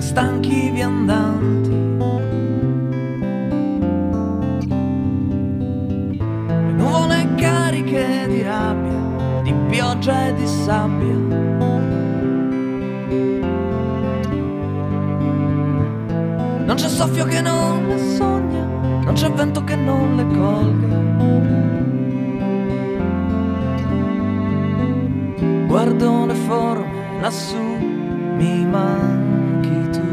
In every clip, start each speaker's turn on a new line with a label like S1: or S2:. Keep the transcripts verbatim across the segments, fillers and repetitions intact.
S1: stanchi viandanti. Le nuvole cariche di rabbia, di pioggia e di sabbia. Non c'è soffio che non le sogna, non c'è vento che non le colga. Guardo le forme lassù, mi manchi tu.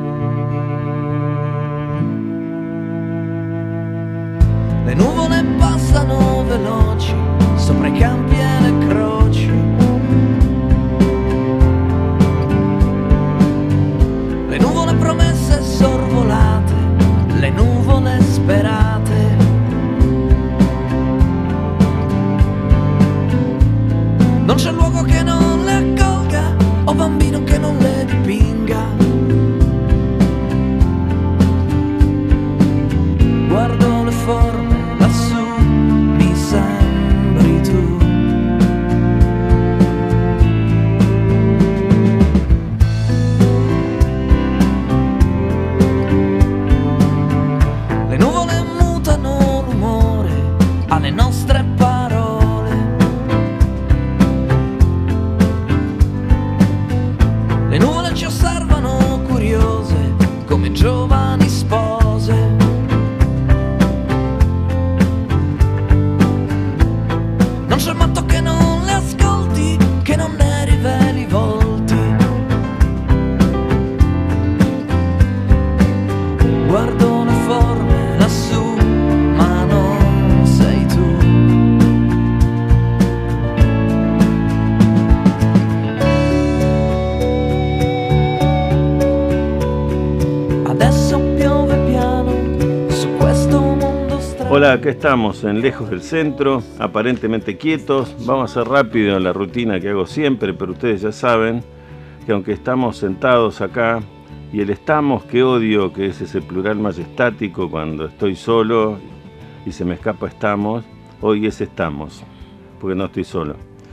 S1: Le nuvole passano veloci sopra i campi e le croci. Le nuvole promesse sorvolate, le nuvole sperate. Non c'è luogo che non le accolga, o bambino che non le dipinga. Guardo le forme lassù, mi sembri tu. Le nuvole mutano l'umore alle nostre parole. Le nuvole ci osservano curiose come giovani spose. Non c'è matto che non le ascolti, che non ne riveli i volti. Guardo le forme lassù, ma non sei tu. Adesso piove piano su questo mondo strano.
S2: Hola, acá estamos en Lejos del Centro, aparentemente quietos. Vamos a hacer rápido en la rutina que hago siempre, pero ustedes ya saben que aunque estamos sentados acá, y el estamos que odio, que es ese plural majestático cuando estoy solo y se me escapa estamos, hoy es estamos, porque no estoy solo.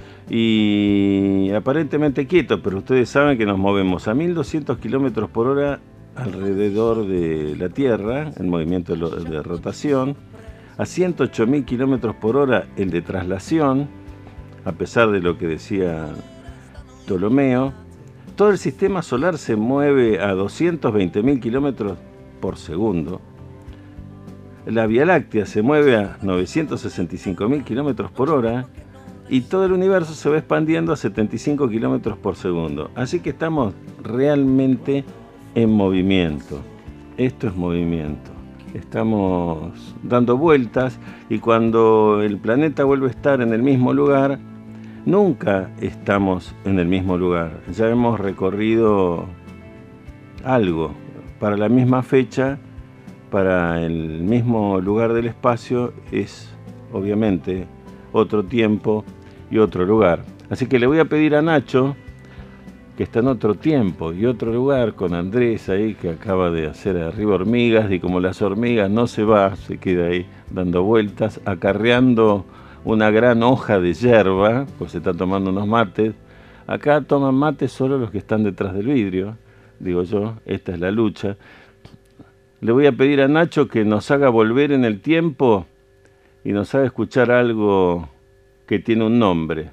S2: Y aparentemente quietos, pero ustedes saben que nos movemos a mil doscientos kilómetros por hora alrededor de la Tierra, en movimiento de rotación, a ciento ocho mil kilómetros por hora el de traslación, a pesar de lo que decía Ptolomeo. Todo el sistema solar se mueve a doscientos veinte mil kilómetros por segundo. La Vía Láctea se mueve a novecientos sesenta y cinco mil kilómetros por hora y todo el universo se va expandiendo a setenta y cinco kilómetros por segundo. Así que estamos realmente en movimiento. Esto es movimiento. Estamos dando vueltas y cuando el planeta vuelve a estar en el mismo lugar, nunca estamos en el mismo lugar. Ya hemos recorrido algo para la misma fecha, para el mismo lugar del espacio, es obviamente otro tiempo y otro lugar. Así que le voy a pedir a Nacho, que está en otro tiempo y otro lugar, con Andrés ahí, que acaba de hacer arriba hormigas, y como las hormigas no se va, se queda ahí dando vueltas, acarreando una gran hoja de yerba, pues se está tomando unos mates. Acá toman mates solo los que están detrás del vidrio, digo yo, esta es la lucha. Le voy a pedir a Nacho que nos haga volver en el tiempo y nos haga escuchar algo que tiene un nombre.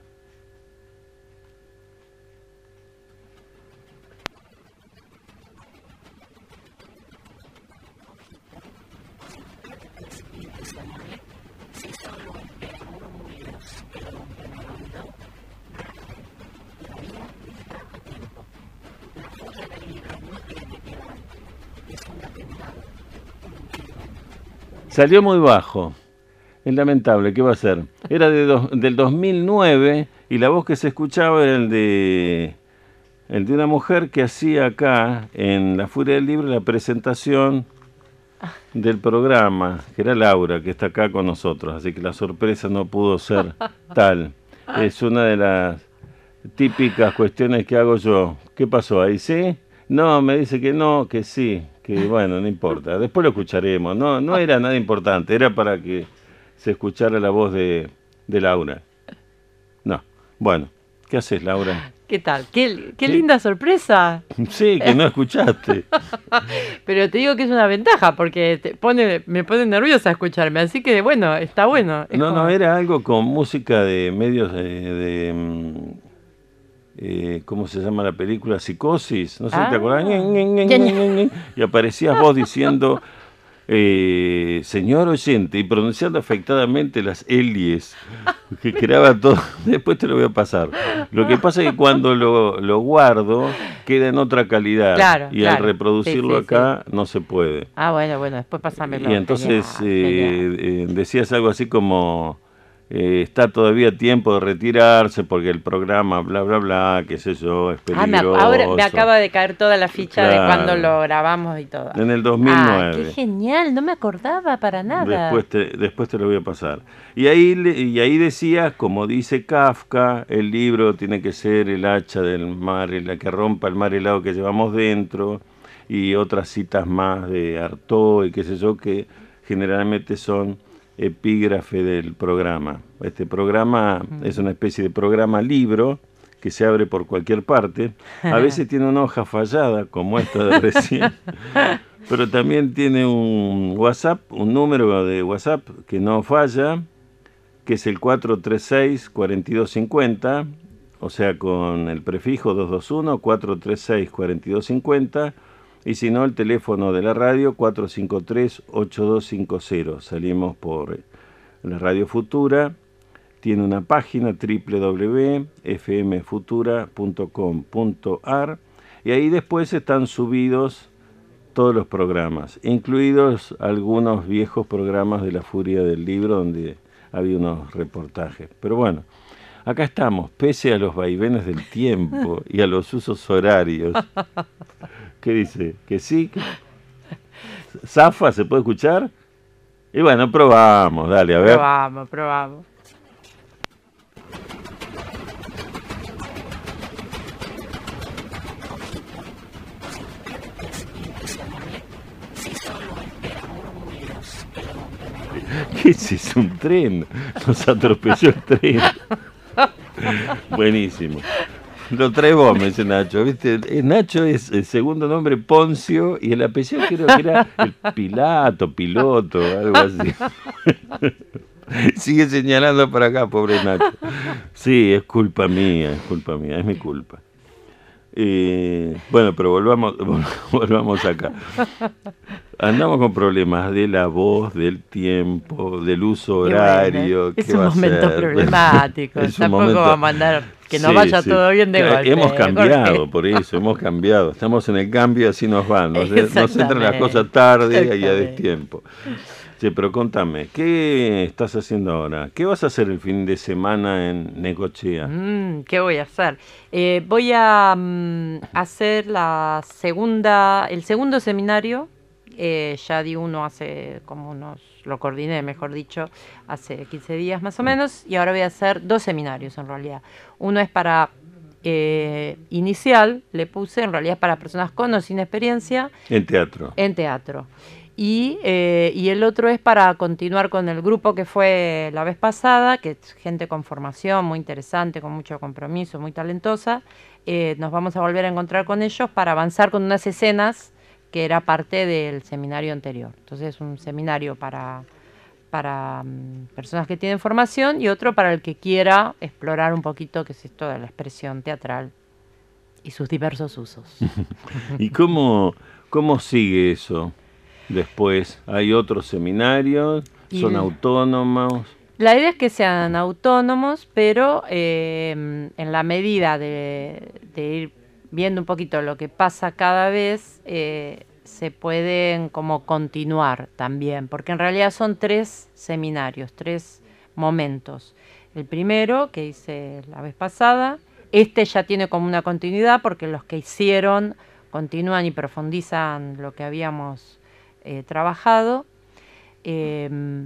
S2: Salió muy bajo, es lamentable, ¿qué va a ser? Era de do, del dos mil nueve y la voz que se escuchaba era el de, el de una mujer que hacía acá, en La Furia del Libro, la presentación del programa, que era Laura, que está acá con nosotros, así que la sorpresa no pudo ser tal. Es una de las típicas cuestiones que hago yo. ¿Qué pasó ahí? ¿Sí? No, me dice que no, que sí. Que bueno, no importa, después lo escucharemos. No, no era nada importante, era para que se escuchara la voz de, de Laura. No, bueno, ¿Qué haces, Laura?
S3: ¿Qué tal? Qué, qué
S2: Sí.
S3: linda sorpresa.
S2: Sí, que no escuchaste.
S3: Pero te digo que es una ventaja porque te pone, me pone nerviosa escucharme. Así que bueno, está bueno. Es
S2: No,
S3: como-
S2: no, era algo con música de medios de... de, mm, eh, ¿cómo se llama la película? Psicosis. No sé si
S3: Ah.
S2: te acordás. Ñe, Ñe, Ñe,
S3: Ya,
S2: Ñe,
S3: ya.
S2: Ñe, Ñe. Y aparecías vos diciendo... Eh, señor oyente, y pronunciando afectadamente las L's, que graba todo, después te lo voy a pasar. Lo que pasa es que cuando lo, lo guardo, queda en otra calidad,
S3: Claro,
S2: y al
S3: claro.
S2: reproducirlo
S3: Sí, sí,
S2: acá no se puede.
S3: Ah, bueno, bueno, después pásamelo.
S2: Y entonces
S3: Genial,
S2: eh,
S3: genial.
S2: eh, decías algo así como, eh, está todavía a tiempo de retirarse porque el programa, bla, bla, bla, qué sé yo, es
S3: Ah, me, ac-
S2: peligroso.
S3: ahora me acaba de caer toda la ficha de
S2: Claro.
S3: cuando lo grabamos y todo.
S2: En el dos mil
S3: Ah,
S2: nueve.
S3: qué genial, no me acordaba para nada.
S2: Después te, después te lo voy a pasar. Y ahí, le- y ahí decías, como dice Kafka, el libro tiene que ser el hacha del mar, la que rompa el mar helado que llevamos dentro, y otras citas más de Artaud y qué sé yo, que generalmente son epígrafe del programa. Este programa es una especie de programa libro que se abre por cualquier parte. A veces tiene una hoja fallada, como esta de recién. Pero también tiene un WhatsApp, un número de WhatsApp que no falla, que es el cuatro tres seis, cuatro dos cinco cero, o sea, con el prefijo dos dos uno, cuatro tres seis, cuatro dos cinco cero, y si no, el teléfono de la radio cuatro cinco tres, ocho dos cinco cero. Salimos por la Radio Futura, tiene una página doble u doble u doble u punto f m futura punto com punto a r, y ahí después están subidos todos los programas, incluidos algunos viejos programas de La Furia del Libro donde había unos reportajes. Pero bueno, acá estamos, pese a los vaivenes del tiempo y a los usos horarios. ¿Qué dice? ¿Que sí? ¿Que... ¿Zafa? ¿Se puede escuchar? Y bueno, probamos, dale, a ver.
S3: Probamos, probamos.
S2: ¿Qué es eso? Un tren. Nos atropelló el tren. Buenísimo. Lo traes vos, me dice Nacho. ¿Viste? Eh, Nacho es el segundo nombre Poncio y el apellido creo que era el Pilato, Piloto, algo así. Sigue señalando para acá, pobre Nacho. Sí, es culpa mía, es culpa mía, es mi culpa. Eh, bueno, pero volvamos, volvamos acá. Andamos con problemas de la voz, del tiempo, del uso horario.
S3: Bueno, es
S2: ¿qué
S3: un
S2: va a
S3: momento
S2: ser?
S3: problemático.
S2: Es un
S3: Tampoco
S2: momento-
S3: vamos a andar que nos
S2: Sí,
S3: vaya
S2: sí.
S3: todo bien de
S2: Claro,
S3: golpe.
S2: hemos cambiado,
S3: Jorge.
S2: por eso, hemos cambiado. Estamos en el cambio, así nos van. Nos, nos entran las
S3: Exactamente.
S2: cosas tarde y a
S3: Exactamente.
S2: destiempo. Sí, pero contame, ¿qué estás haciendo ahora? ¿Qué vas a hacer el fin de semana en Necochea?
S3: Mm, ¿qué voy a hacer? Eh, voy a mm, hacer la segunda, el segundo seminario. Eh, ya di uno hace como unos, lo coordiné, mejor dicho, hace quince días más o menos, y ahora voy a hacer dos seminarios en realidad. Uno es para eh, inicial, le puse, en realidad es para personas con o sin experiencia
S2: En teatro.
S3: en teatro. Y, eh, y el otro es para continuar con el grupo que fue la vez pasada, que es gente con formación muy interesante, con mucho compromiso, muy talentosa. Eh, nos vamos a volver a encontrar con ellos para avanzar con unas escenas que era parte del seminario anterior. Entonces es un seminario para, para um, personas que tienen formación y otro para el que quiera explorar un poquito qué es esto de la expresión teatral y sus diversos usos.
S2: ¿Y cómo, cómo sigue eso? Después, ¿hay otros seminarios? ¿Son
S3: Y-
S2: autónomos?
S3: La idea es que sean autónomos, pero eh, en la medida de, de ir viendo un poquito lo que pasa cada vez, eh, se pueden como continuar también, porque en realidad son tres seminarios, tres momentos. El primero, que hice la vez pasada, este ya tiene como una continuidad, porque los que hicieron continúan y profundizan lo que habíamos eh, trabajado. Eh,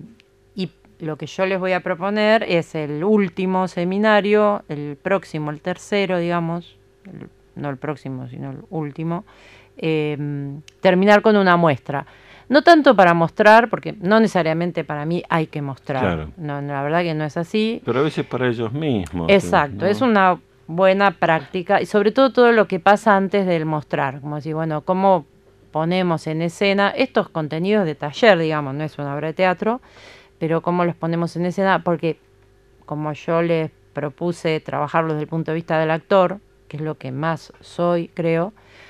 S3: y lo que yo les voy a proponer es el último seminario, el próximo, el tercero, digamos, el, no el próximo, sino el último, eh, terminar con una muestra. No tanto para mostrar, porque no necesariamente para mí hay que mostrar.
S2: Claro.
S3: No, la verdad que no es así.
S2: Pero a veces para ellos mismos.
S3: Exacto,
S2: ¿no?
S3: es una buena práctica, y sobre todo todo lo que pasa antes del mostrar, como decir, bueno, cómo ponemos en escena estos contenidos de taller, digamos, no es una obra de teatro, pero cómo los ponemos en escena, porque como yo les propuse trabajarlo desde el punto de vista del actor, que es lo que más soy, creo,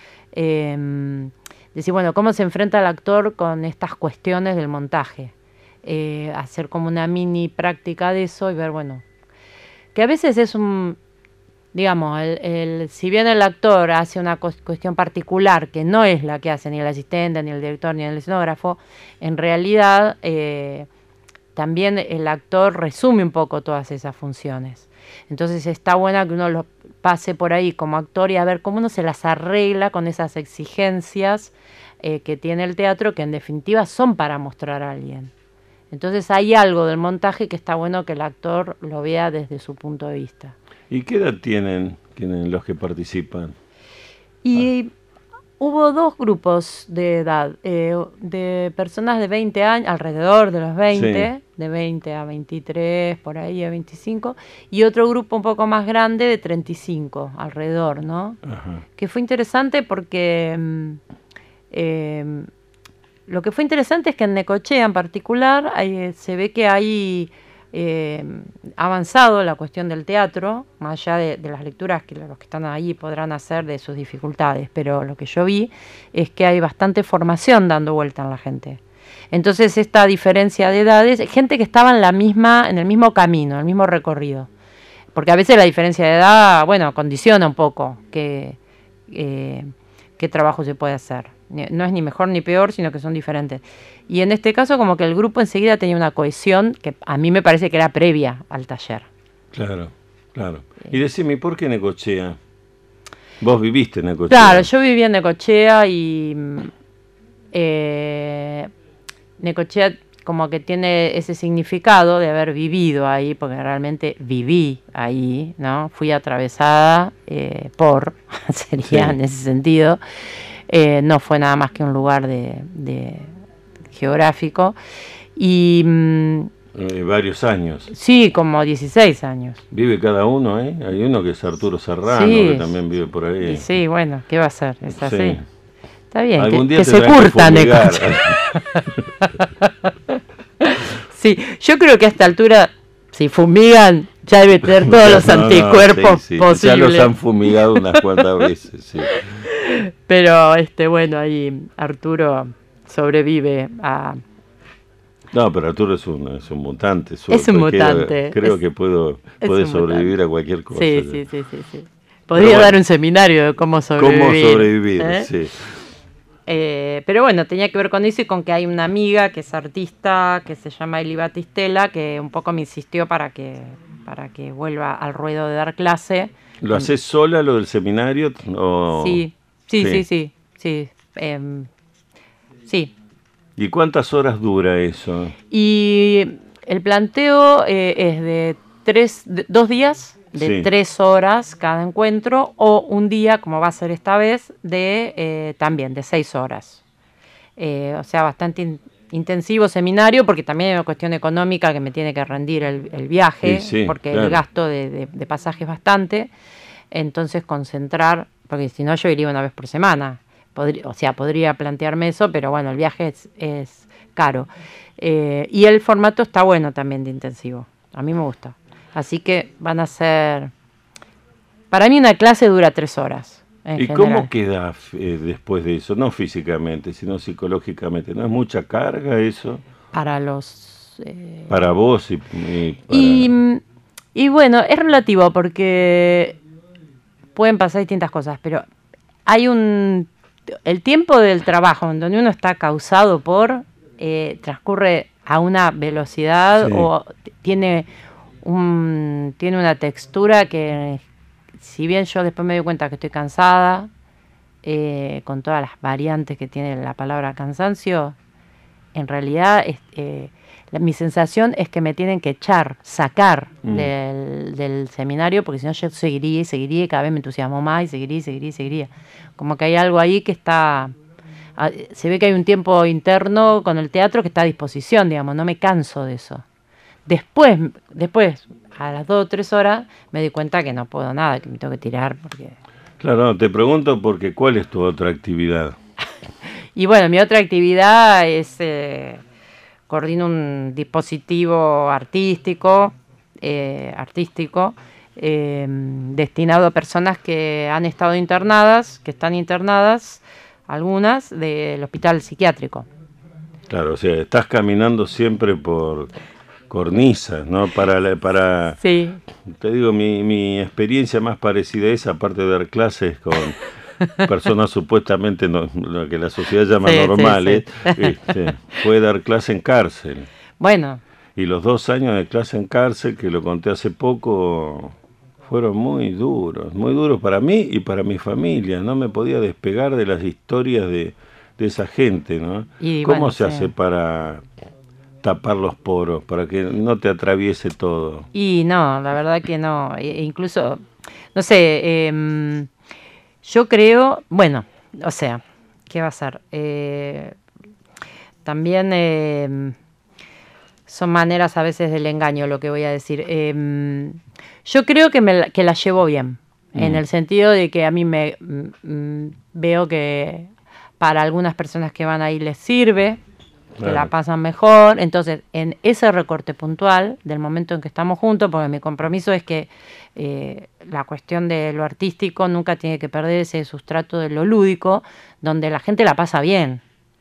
S3: eh, decir, bueno, cómo se enfrenta el actor con estas cuestiones del montaje, eh, hacer como una mini práctica de eso y ver, bueno, que a veces es un, digamos, el, el, si bien el actor hace una cuestión particular que no es la que hace ni el asistente, ni el director, ni el escenógrafo, en realidad eh, también el actor resume un poco todas esas funciones. Entonces está bueno que uno lo pase por ahí como actor y a ver cómo uno se las arregla con esas exigencias eh, que tiene el teatro, que en definitiva son para mostrar a alguien. Entonces hay algo del montaje que está bueno que el actor lo vea desde su punto de vista.
S2: ¿Y qué edad tienen, tienen los que participan?
S3: Y ah. hubo dos grupos de edad, eh, de personas de veinte años, alrededor de los veinte, sí. De veinte a veintitrés, por ahí a veinticinco, y otro grupo un poco más grande de treinta y cinco, alrededor, ¿no? Ajá. Que fue interesante porque eh, lo que fue interesante es que en Necochea en particular hay, se ve que hay eh, avanzado la cuestión del teatro, más allá de, de las lecturas que los que están ahí podrán hacer de sus dificultades, pero lo que yo vi es que hay bastante formación dando vuelta en la gente. Entonces esta diferencia de edades, gente que estaba en la misma, en el mismo camino, en el mismo recorrido, porque a veces la diferencia de edad, bueno, condiciona un poco qué, eh, qué trabajo se puede hacer. No es ni mejor ni peor, sino que son diferentes. Y en este caso como que el grupo enseguida tenía una cohesión que a mí me parece que era previa al taller.
S2: Claro, claro. Y decime, ¿por qué Necochea? Vos viviste en Necochea.
S3: Claro, yo viví en Necochea y eh, Necochea como que tiene ese significado de haber vivido ahí, porque realmente viví ahí, ¿no? Fui atravesada eh, por, sería sí. En ese sentido. Eh, no fue nada más que un lugar de, de geográfico. Y mm,
S2: eh, varios años.
S3: Sí, como dieciséis años.
S2: Vive cada uno, ¿eh? Hay uno que es Arturo Serrano, sí, que también vive por ahí.
S3: Y sí, bueno, ¿qué va a hacer? Es así. Sí. Está bien,
S2: algún
S3: que,
S2: día
S3: que se curta, Necochea. Sí, yo creo que a esta altura, si fumigan, ya debe tener todos los no, anticuerpos no, sí, sí. posibles.
S2: Ya los han fumigado unas cuantas veces, sí.
S3: Pero, este, bueno, ahí Arturo sobrevive a...
S2: No, pero Arturo es un, es un mutante.
S3: Su, es un mutante.
S2: Creo
S3: es,
S2: que puedo, puede sobrevivir mutante. A cualquier cosa.
S3: Sí, sí, sí, sí, sí. Podría bueno, dar un seminario de cómo sobrevivir.
S2: Cómo sobrevivir, ¿eh? Sí.
S3: Eh, pero bueno, tenía que ver con eso y con que hay una amiga que es artista, que se llama Eli Batistela, que un poco me insistió para que, para que vuelva al ruedo de dar clase.
S2: ¿Lo haces sola, lo del seminario? O...
S3: Sí, sí, sí, sí, sí. Sí, eh, sí.
S2: ¿Y cuántas horas dura eso?
S3: Y el planteo eh, es de tres, de, dos días, de sí. tres horas cada encuentro, o un día, como va a ser esta vez, de eh, también de seis horas. Eh, o sea, bastante in, intensivo seminario, porque también hay una cuestión económica que me tiene que rendir el, el viaje, sí, sí, porque claro. el gasto de, de, de pasaje es bastante. Entonces concentrar, porque si no yo iría una vez por semana. Podría, o sea, podría plantearme eso, pero bueno, el viaje es, es caro. Eh, y el formato está bueno también de intensivo. A mí me gusta. Así que van a ser... Para mí una clase dura tres horas.
S2: ¿Y general. Cómo queda eh, después de eso? No físicamente, sino psicológicamente. ¿No es mucha carga eso?
S3: Para los... Eh...
S2: Para vos y... Y, para...
S3: y, y bueno, es relativo porque pueden pasar distintas cosas, pero hay un... El tiempo del trabajo en donde uno está causado por... Eh, transcurre a una velocidad sí. o tiene... Un, tiene una textura que, si bien yo después me doy cuenta que estoy cansada, eh, con todas las variantes que tiene la palabra cansancio, en realidad es, eh, la, mi sensación es que me tienen que echar, sacar mm. del, del seminario, porque si no yo seguiría y seguiría y cada vez me entusiasmo más y seguiría y seguiría y seguiría. Como que hay algo ahí que está... Se ve que hay un tiempo interno con el teatro que está a disposición, digamos, no me canso de eso. después, después, a las dos o tres horas, me di cuenta que no puedo nada, que me tengo que tirar porque...
S2: Claro, te pregunto porque ¿cuál es tu otra actividad?
S3: Y bueno, mi otra actividad es... Eh, coordino un dispositivo artístico, eh, artístico eh, destinado a personas que han estado internadas, que están internadas, algunas, del hospital psiquiátrico.
S2: Claro, o sea, estás caminando siempre por cornisas, ¿no? Para, la- para
S3: Sí,
S2: te digo, mi, mi experiencia más parecida a esa, aparte de dar clases con personas supuestamente no- lo que la sociedad llama
S3: Sí, sí,
S2: normales,
S3: sí.
S2: este, fue dar clase en cárcel.
S3: bueno,
S2: Y los dos años de clase en cárcel, que lo conté hace poco, fueron muy duros, muy duros para mí y para mi familia. No me podía despegar de las historias de, de esa gente, ¿no?
S3: Y
S2: ¿Cómo
S3: bueno,
S2: se
S3: sí.
S2: hace para tapar los poros, para que no te atraviese todo?
S3: y no, la verdad que no. E- incluso, no sé, em, yo creo, bueno, o sea, ¿qué va a ser? Eh, también em, son maneras a veces del engaño lo que voy a decir. Em, yo creo que, me la, que la llevo bien, en
S2: Mm.
S3: el sentido de que a mí me mm, mm, veo que para algunas personas que van ahí les sirve, que la
S2: Claro.
S3: pasan mejor. Entonces, en ese recorte puntual del momento en que estamos juntos, porque mi compromiso es que eh, la cuestión de lo artístico nunca tiene que perder ese sustrato de lo lúdico, donde la gente la pasa bien.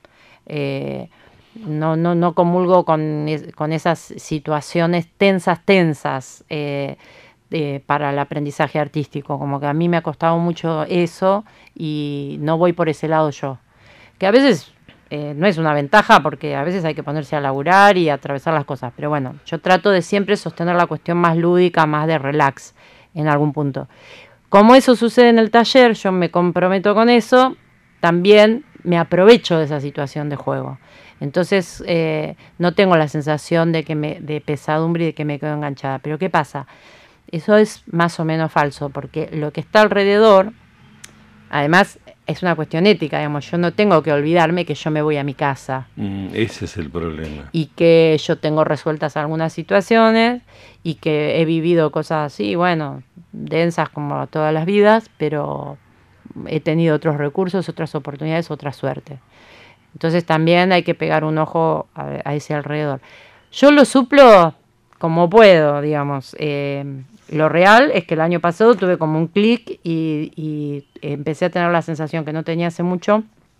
S3: Eh, no, no, no comulgo con, es- con esas situaciones tensas, tensas eh, eh, para el aprendizaje artístico. Como que a mí me ha costado mucho eso y no voy por ese lado yo. Que a veces eh, no es una ventaja porque a veces hay que ponerse a laburar y atravesar las cosas. Pero bueno, yo trato de siempre sostener la cuestión más lúdica, más de relax en algún punto. Como eso sucede en el taller, yo me comprometo con eso, también me aprovecho de esa situación de juego. Entonces eh, no tengo la sensación de que me, de pesadumbre y de que me quedo enganchada. Pero ¿qué pasa? Eso es más o menos falso, porque lo que está alrededor, además, es una cuestión ética, digamos. Yo no tengo que olvidarme que yo me voy a mi casa
S2: Mm, ese es el problema.
S3: y que yo tengo resueltas algunas situaciones y que he vivido cosas así, bueno, densas como todas las vidas, pero he tenido otros recursos, otras oportunidades, otra suerte. Entonces también hay que pegar un ojo a, a ese alrededor. Yo lo suplo como puedo, digamos. Eh, lo real es que el año pasado tuve como un clic y, y empecé a tener la sensación que no tenía hace mucho,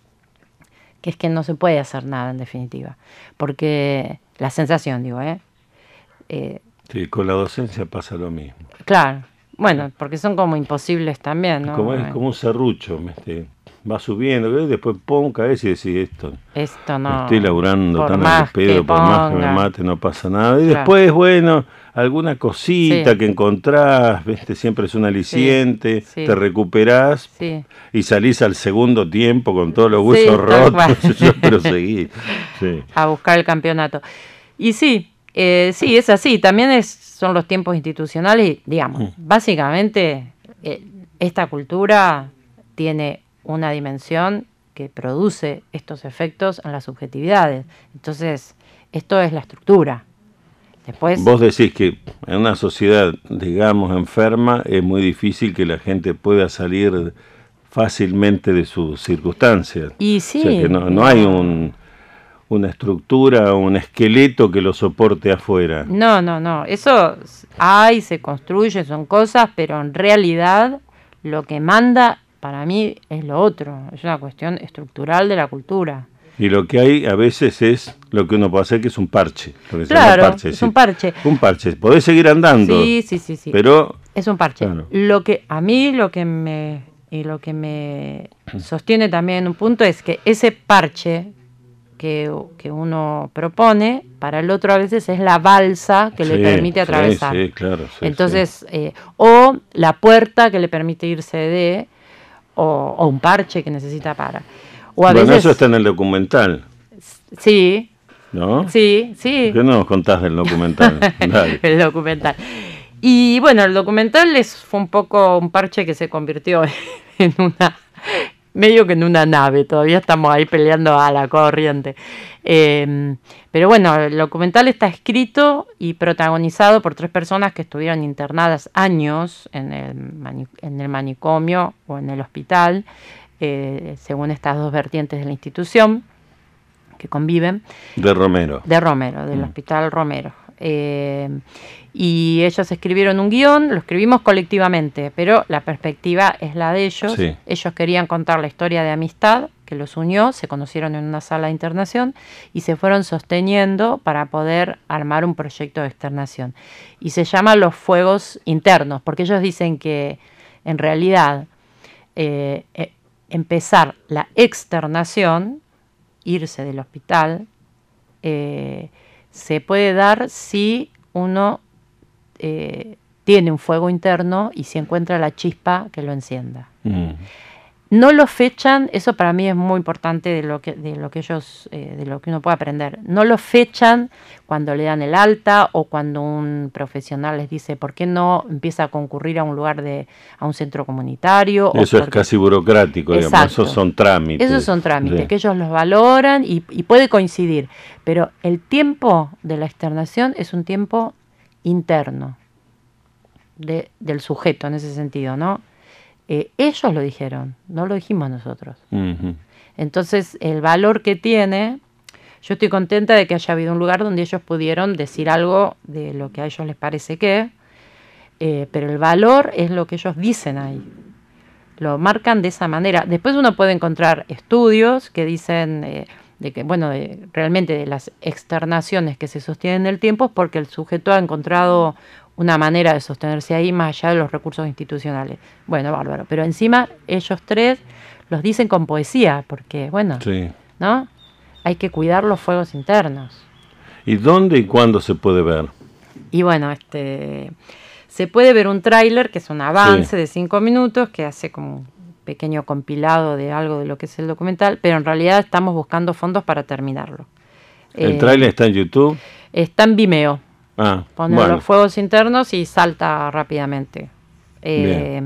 S3: que es que no se puede hacer nada en definitiva. Porque la sensación, digo, ¿eh? Eh,
S2: Sí, con la docencia pasa lo mismo.
S3: claro, bueno, porque son como imposibles también, ¿no?
S2: Como es como un serrucho, ¿viste? Va subiendo, y después pum, caes y decís esto.
S3: Esto no.
S2: Estoy laburando
S3: por
S2: tan al
S3: más
S2: pedo,
S3: que
S2: por más que me
S3: ponga.
S2: mate, no pasa nada. Y
S3: Claro.
S2: después, bueno, alguna cosita
S3: Sí.
S2: que encontrás, ¿viste? Siempre es un aliciente,
S3: sí.
S2: te recuperás
S3: Sí.
S2: y salís al segundo tiempo con todos los
S3: Sí,
S2: huesos
S3: tal
S2: rotos.
S3: cual.
S2: Yo, pero seguí. Sí.
S3: A buscar el campeonato. Y sí, eh, sí, es así. También es, son los tiempos institucionales y, digamos,
S2: Mm.
S3: básicamente eh, esta cultura tiene una dimensión que produce estos efectos en las subjetividades. Entonces, esto es la estructura. Después,
S2: Vos decís que en una sociedad, digamos, enferma, es muy difícil que la gente pueda salir fácilmente de sus circunstancias.
S3: y sí,
S2: O sea que no, no hay un, una estructura, un esqueleto que lo soporte afuera.
S3: No, no, no. Eso hay, se construye, son cosas, pero en realidad lo que manda para mí es lo otro. Es una cuestión estructural de la cultura.
S2: Y lo que hay a veces es lo que uno puede hacer, que es un parche. Lo que se llama
S3: Claro,
S2: parche,
S3: es
S2: sí.
S3: un parche.
S2: Un parche. Podés seguir andando,
S3: Sí, sí, sí, sí.
S2: pero
S3: Es un parche.
S2: Claro.
S3: Lo que a mí lo que me y lo que me sostiene también en un punto es que ese parche que, que uno propone para el otro a veces es la balsa que le
S2: sí,
S3: permite
S2: sí,
S3: atravesar.
S2: Sí, claro. sí,
S3: Entonces, eh, o la puerta que le permite irse de, o, o un parche que necesita para. O a
S2: bueno,
S3: veces,
S2: eso está en el documental,
S3: sí,
S2: ¿no?
S3: sí, sí.
S2: ¿Por qué no nos contás del documental? Dale.
S3: El documental. Y bueno, el documental es, fue un poco un parche que se convirtió en una medio que en una nave, todavía estamos ahí peleando a la corriente. Eh, pero bueno, el documental está escrito y protagonizado por tres personas que estuvieron internadas años en el, mani- en el manicomio o en el hospital, eh, según estas dos vertientes de la institución que conviven.
S2: De Romero.
S3: De Romero, del mm. Hospital Romero. Eh, y ellos escribieron un guión, lo escribimos colectivamente, pero la perspectiva es la de ellos.
S2: Sí.
S3: Ellos querían contar la historia de amistad que los unió, se conocieron en una sala de internación y se fueron sosteniendo para poder armar un proyecto de externación. Y se llama Los Fuegos Internos, porque ellos dicen que en realidad eh, eh, empezar la externación, irse del hospital, eh, se puede dar si uno eh, tiene un fuego interno y si encuentra la chispa que lo encienda. Mm. No lo fechan, eso para mí es muy importante de lo que, de lo que ellos, eh, de lo que uno puede aprender. No lo fechan cuando le dan el alta o cuando un profesional les dice por qué no empieza a concurrir a un lugar de, a un centro comunitario.
S2: Eso
S3: o
S2: es casi burocrático, digamos. Esos son trámites.
S3: Esos son trámites,
S2: sí.
S3: que ellos los valoran y, y puede coincidir. Pero el tiempo de la externación es un tiempo interno de, del sujeto en ese sentido, ¿no? Eh, ellos lo dijeron, no lo dijimos nosotros. Uh-huh. Entonces, el valor que tiene, yo estoy contenta de que haya habido un lugar donde ellos pudieron decir algo de lo que a ellos les parece que, eh, pero el valor es lo que ellos dicen ahí. Lo marcan de esa manera. Después uno puede encontrar estudios que dicen eh, de que, bueno, de, realmente de las externaciones que se sostienen en el tiempo es porque el sujeto ha encontrado una manera de sostenerse ahí más allá de los recursos institucionales. Bueno, bárbaro. Pero encima ellos tres los dicen con poesía, porque, bueno,
S2: sí.
S3: ¿no? Hay que cuidar los fuegos internos.
S2: ¿Y dónde y cuándo se puede ver?
S3: Y bueno, este se puede ver un tráiler, que es un avance sí. de cinco minutos, que hace como un pequeño compilado de algo de lo que es el documental, pero en realidad estamos buscando fondos para terminarlo.
S2: ¿El
S3: eh,
S2: tráiler está en YouTube?
S3: Está en Vimeo.
S2: Ah,
S3: Poner
S2: bueno.
S3: los fuegos internos y salta rápidamente. Eh,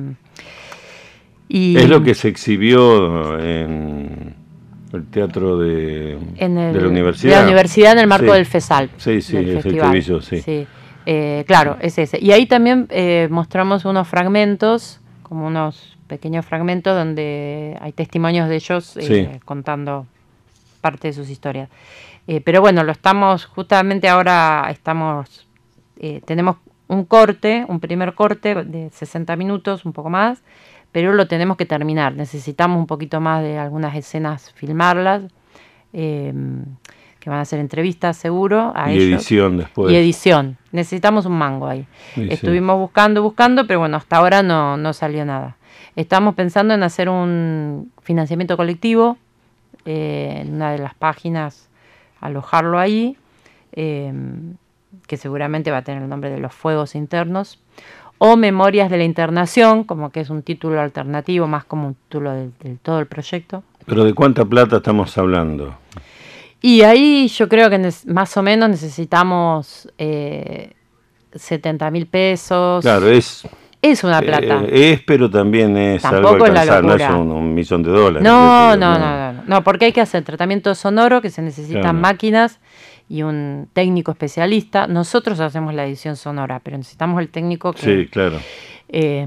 S3: y
S2: es lo que se exhibió en el teatro de,
S3: en el,
S2: de la universidad.
S3: De la universidad en el marco
S2: sí.
S3: del FESAL.
S2: Sí, sí,
S3: del
S2: es
S3: festival.
S2: el que vi yo, sí.
S3: sí. Eh, claro, es ese. Y ahí también eh, mostramos unos fragmentos, como unos pequeños fragmentos donde hay testimonios de ellos eh,
S2: sí.
S3: contando parte de sus historias. Eh, pero bueno, lo estamos, justamente ahora estamos, eh, tenemos un corte, un primer corte de sesenta minutos, un poco más, pero lo tenemos que terminar. Necesitamos un poquito más de algunas escenas, filmarlas, eh, que van a ser entrevistas seguro a
S2: y
S3: ellos.
S2: edición después.
S3: Y edición. Necesitamos un mango ahí.
S2: Sí,
S3: Estuvimos
S2: sí.
S3: buscando, buscando, pero bueno, hasta ahora no, no salió nada. Estamos pensando en hacer un financiamiento colectivo, eh, en una de las páginas, alojarlo ahí, eh, que seguramente va a tener el nombre de Los Fuegos Internos, o Memorias de la Internación, como que es un título alternativo, más como un título del, del todo el proyecto.
S2: ¿Pero de cuánta plata estamos hablando?
S3: Y ahí yo creo que ne- más o menos necesitamos eh, setenta mil pesos.
S2: Claro, es...
S3: Es una plata.
S2: Eh, es, pero también es
S3: Tampoco
S2: algo alcanzar, no es
S3: locura.
S2: un, un millón de dólares.
S3: No,
S2: decir,
S3: no, no, no, no, no, porque hay que hacer tratamiento sonoro, que se necesitan
S2: Claro.
S3: máquinas y un técnico especialista. Nosotros hacemos la edición sonora, pero necesitamos el técnico que...
S2: Sí, claro.
S3: Eh,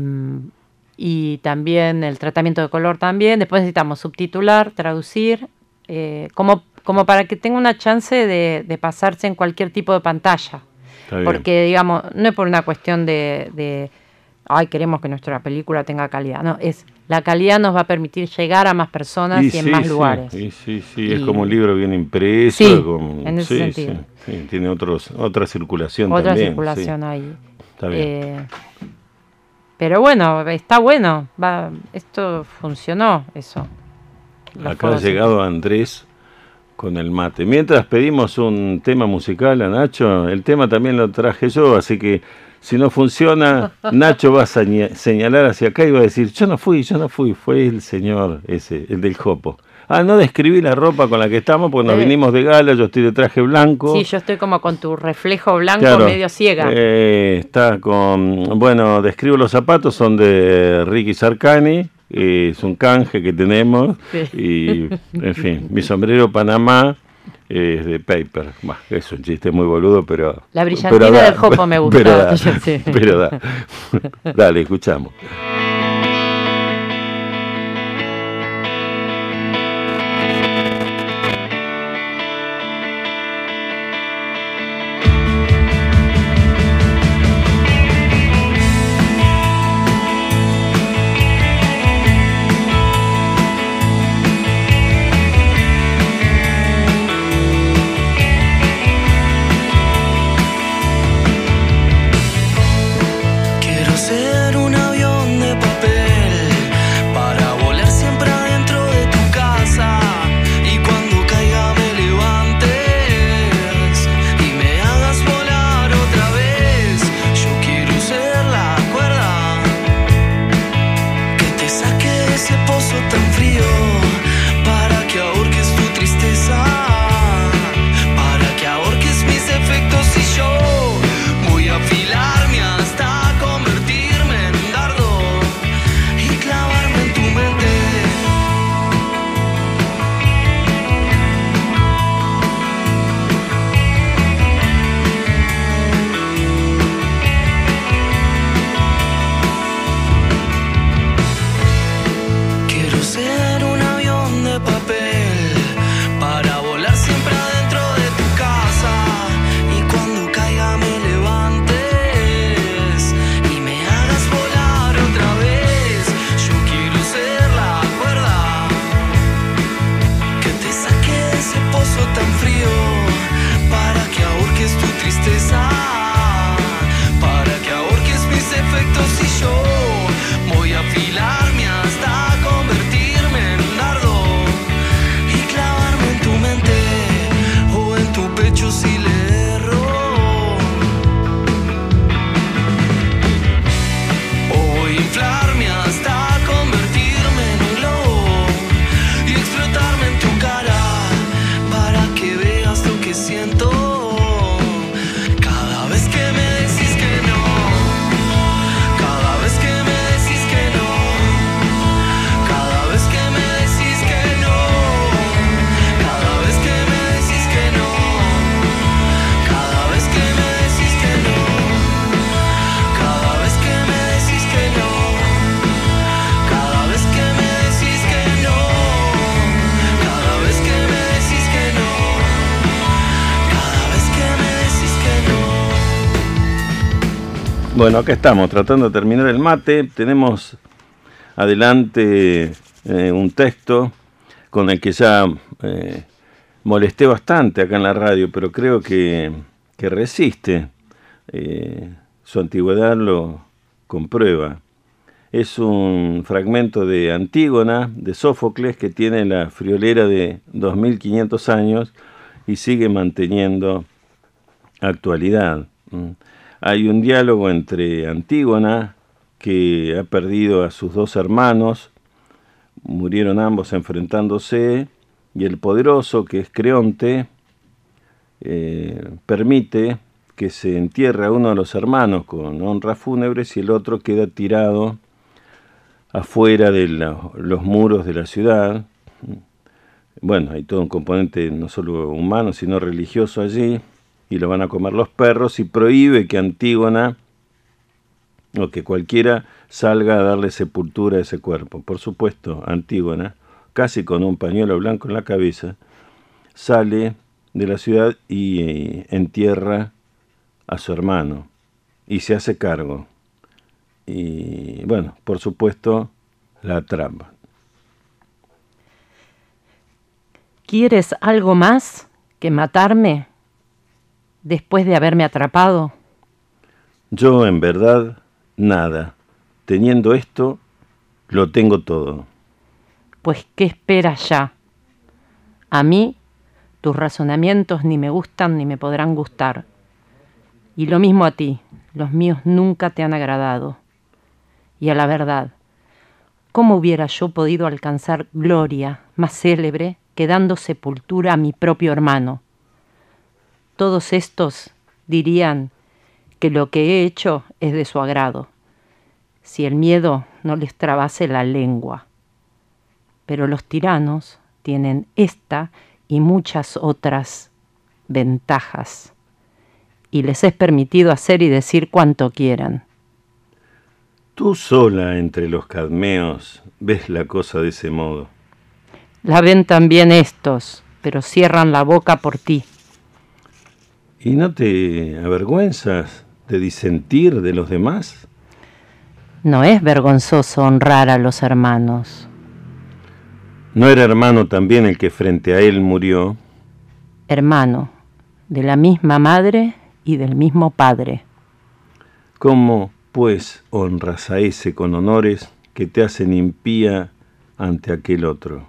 S3: y también el tratamiento de color también. Después necesitamos subtitular, traducir, eh, como, como para que tenga una chance de, de pasarse en cualquier tipo de pantalla.
S2: Está bien.
S3: Porque, digamos, no es por una cuestión de... de ay, queremos que nuestra película tenga calidad. No, es la calidad nos va a permitir llegar a más personas y, y en
S2: sí,
S3: más
S2: sí,
S3: lugares.
S2: Sí, sí, sí,
S3: Y,
S2: es como un libro bien impreso.
S3: Sí,
S2: con,
S3: en ese
S2: sí,
S3: sentido.
S2: Sí, sí, tiene otros, otra circulación
S3: Otra
S2: también.
S3: circulación
S2: sí.
S3: ahí.
S2: Está bien.
S3: Eh, pero bueno, está bueno. Va, esto funcionó, eso. Los
S2: Acá ha
S3: fuegos
S2: llegado Andrés con el mate. Mientras pedimos un tema musical a Nacho, el tema también lo traje yo, así que si no funciona, Nacho va a seña- señalar hacia acá y va a decir, yo no fui, yo no fui, fue el señor ese, el del Jopo. Ah, no describí la ropa con la que estamos, porque nos
S3: Eh.
S2: vinimos de gala, yo estoy de traje blanco.
S3: Sí, yo estoy como con tu reflejo blanco
S2: Claro,
S3: medio ciega.
S2: eh, está con, bueno, describo los zapatos, son de Ricky Sarkani, eh, es un canje que tenemos. Sí. Y, en fin, mi sombrero Panamá es de paper. Bah, es un chiste muy boludo, pero...
S3: La brillantina pero da, del jopo me gusta.
S2: Pero da, sí. pero da. Dale, escuchamos. Bueno, acá estamos tratando de terminar el mate. Tenemos adelante eh, un texto con el que ya eh, molesté bastante acá en la radio, pero creo que, que resiste. Eh, su antigüedad lo comprueba. Es un fragmento de Antígona, de Sófocles, que tiene la friolera de dos mil quinientos años y sigue manteniendo actualidad. Hay un diálogo entre Antígona, que ha perdido a sus dos hermanos, murieron ambos enfrentándose, y el poderoso, que es Creonte, eh, permite que se entierre a uno de los hermanos con honras fúnebres y el otro queda tirado afuera de la, los muros de la ciudad. Bueno, hay todo un componente no solo humano, sino religioso allí, y lo van a comer los perros, y prohíbe que Antígona o que cualquiera salga a darle sepultura a ese cuerpo. Por supuesto, Antígona, casi con un pañuelo blanco en la cabeza, sale de la ciudad y eh, entierra a su hermano y se hace cargo. Y bueno, por supuesto, la atrapa.
S3: ¿Quieres algo más que matarme después de haberme atrapado?
S2: Yo, en verdad, nada. Teniendo esto, lo tengo todo.
S3: Pues, ¿qué esperas ya? A mí, tus razonamientos ni me gustan ni me podrán gustar. Y lo mismo a ti, los míos nunca te han agradado. Y a la verdad, ¿cómo hubiera yo podido alcanzar gloria más célebre que dando sepultura a mi propio hermano? Todos estos dirían que lo que he hecho es de su agrado, si el miedo no les trabase la lengua. Pero los tiranos tienen esta y muchas otras ventajas, y les es permitido hacer y decir cuanto quieran.
S2: Tú sola entre los cadmeos ves la cosa de ese modo.
S3: La ven también estos, pero cierran la boca por ti.
S2: ¿Y no te avergüenzas de disentir de los demás?
S3: No es vergonzoso honrar a los hermanos.
S2: ¿No era hermano también el que frente a él murió?
S3: Hermano, de la misma madre y del mismo padre.
S2: ¿Cómo, pues, honras a ese con honores que te hacen impía ante aquel otro?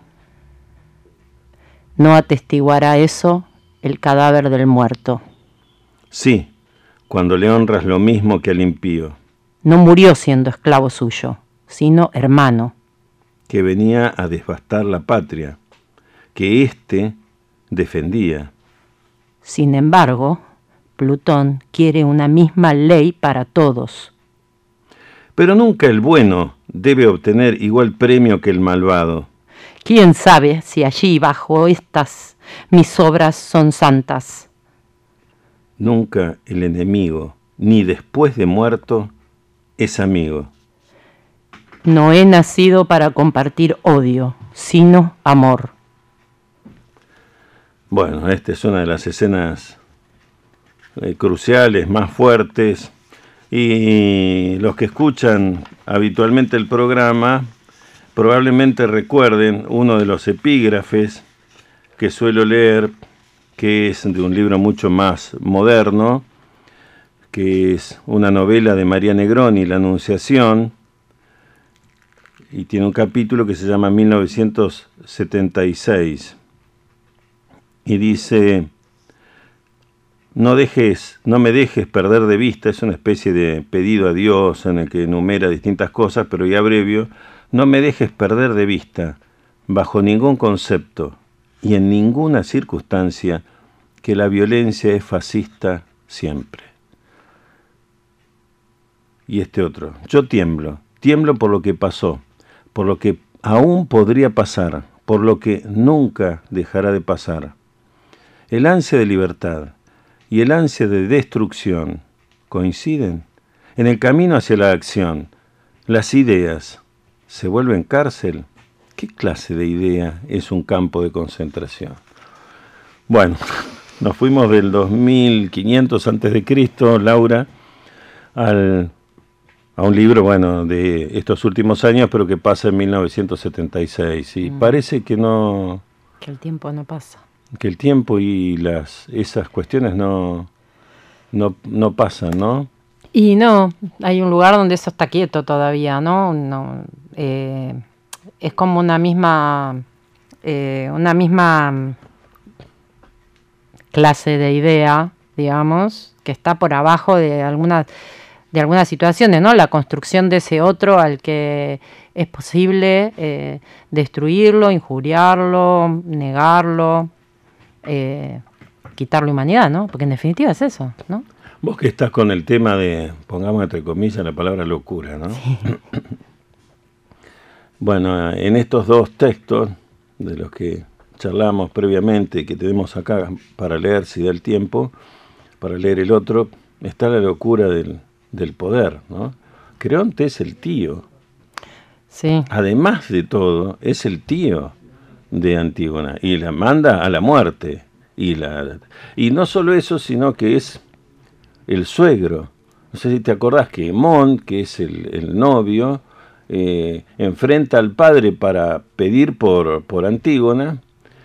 S3: No atestiguará eso el cadáver del muerto.
S2: Sí, cuando le honras lo mismo que al impío.
S3: No murió siendo esclavo suyo, sino hermano.
S2: Que venía a devastar la patria, que éste defendía.
S3: Sin embargo, Plutón quiere una misma ley para todos.
S2: Pero nunca el bueno debe obtener igual premio que el malvado.
S3: ¿Quién sabe si allí bajo estas mis obras son santas?
S2: Nunca el enemigo, ni después de muerto, es amigo.
S3: No he nacido para compartir odio, sino amor.
S2: Bueno, esta es una de las escenas eh, cruciales, más fuertes, y los que escuchan habitualmente el programa probablemente recuerden uno de los epígrafes que suelo leer, que es de un libro mucho más moderno, que es una novela de María Negroni, La Anunciación, y tiene un capítulo que se llama mil novecientos setenta y seis, y dice: no dejes, no me dejes perder de vista, es una especie de pedido a Dios en el que enumera distintas cosas, pero ya abrevio: no me dejes perder de vista, bajo ningún concepto y en ninguna circunstancia, que la violencia es fascista siempre. Y este otro: yo tiemblo, tiemblo por lo que pasó, por lo que aún podría pasar, por lo que nunca dejará de pasar. El ansia de libertad y el ansia de destrucción coinciden. En el camino hacia la acción, las ideas se vuelven cárcel. ¿Qué clase de idea es un campo de concentración? Bueno, nos fuimos del dos mil quinientos antes de Cristo, Laura, al, a un libro, bueno, de estos últimos años, pero que pasa en mil novecientos setenta y seis. Y mm. parece que no...
S3: Que el tiempo no pasa.
S2: Que el tiempo y las esas cuestiones no, no, no pasan, ¿no?
S3: Y no, hay un lugar donde eso está quieto todavía, ¿no? no eh, es como una misma, eh, una misma clase de idea, digamos, que está por abajo de algunas, de algunas situaciones, ¿no? La construcción de ese otro al que es posible eh, destruirlo, injuriarlo, negarlo, eh, quitarle humanidad, ¿no? Porque en definitiva es eso, ¿no?
S2: Vos que estás con el tema de, pongamos entre comillas, la palabra locura, ¿no? Sí. Bueno, en estos dos textos, de los que charlamos previamente, que tenemos acá para leer, si da el tiempo, para leer el otro, está la locura del, del poder, ¿no? Creonte es el tío.
S3: Sí.
S2: Además de todo, es el tío de Antígona, y la manda a la muerte. Y, la, y no solo eso, sino que es el suegro. No sé si te acordás que Mon, que es el, el novio, eh, enfrenta al padre para pedir por, por Antígona